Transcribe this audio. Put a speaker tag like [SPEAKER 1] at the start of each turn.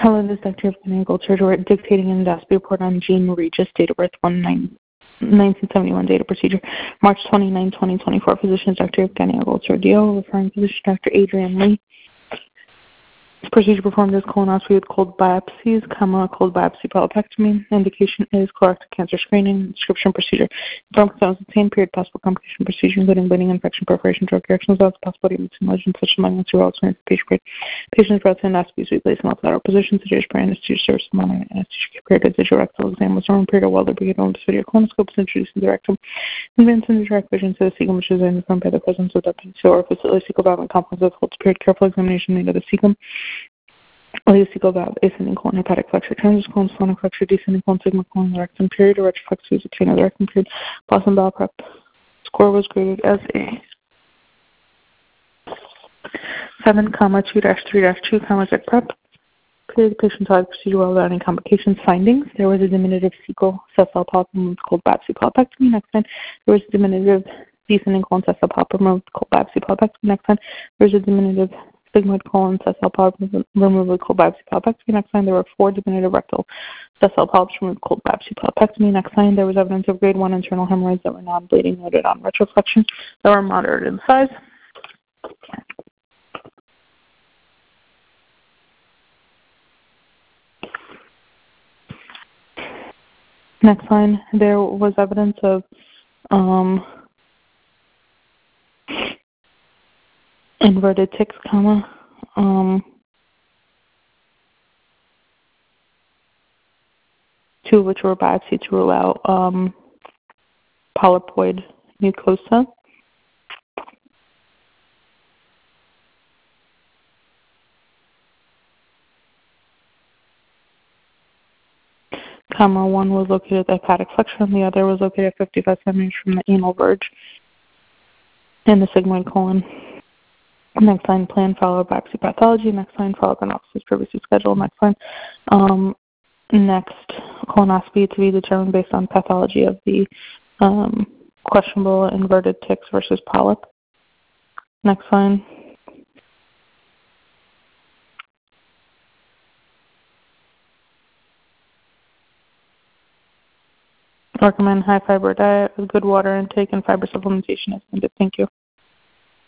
[SPEAKER 1] Hello, this is Dr. Evgeny Goldchurch. We're dictating an endoscopy report on Jean Regis, date of birth 1971, date of procedure March 29, 2024. Physician is Dr. Evgeny Goldchurch. DO, referring physician Dr. Adrian Lee. This procedure performed as colonoscopy with cold biopsies, cold biopsy polypectomy. Indication is colorectal cancer screening. Description procedure. Informed consent was obtained. Period. Possible complication procedure, including bleeding, infection, perforation, drug reactions, without the possibility of missing legends such as malignancy or alternate patient grade. Patients brought to endoscopy to be placed in lateral position. Sedation for anesthesia service, monitoring anesthesia period. Digital rectal exam was normal period while the brigade on this video colonoscope is introduced into the rectum. Advanced into direct vision to the cecum, which is informed by the presence of the orifice, cecal valve and complex of holds period. Careful examination made of the cecum. Cecal valve, ascending colon, hepatic flexure, transverse colon, splenic flexure, descending colon, sigma colon, the rectum period, or retroflexus obtained of the rectum period. Boston bowel prep score was graded as a 7,2-3-2, ZEC prep. Period. The patient saw the procedure well without any complications. Findings: there was a diminutive cecal sessile polyp removed, cold biopsy polypectomy. Next time, there was a diminutive descending colon sessile polyp removed, cold biopsy polypectomy. Next time, there was a diminutive sigmoid colon sessile polyp removed with cold biopsy polypectomy. Next time, there were 4 diminutive rectal sessile polyps removed, cold biopsy polypectomy. Next time, there was evidence of grade 1 internal hemorrhoids that were non-bleeding, noted on retroflexion, that were moderate in size. Next line, there was evidence of inverted tics, 2 of which were biopsied to rule out polypoid mucosa. Comma 1 was located at the hepatic flexure, and the other was located at 55 centimeters from the anal verge and the sigmoid colon. Next line, plan follow-up biopsy pathology. Next line, follow-up analysis previously scheduled. Next line, next colonoscopy to be determined based on pathology of the questionable inverted tics versus polyp. Next line. Recommend high fiber diet with good water intake and fiber supplementation as needed. Thank you.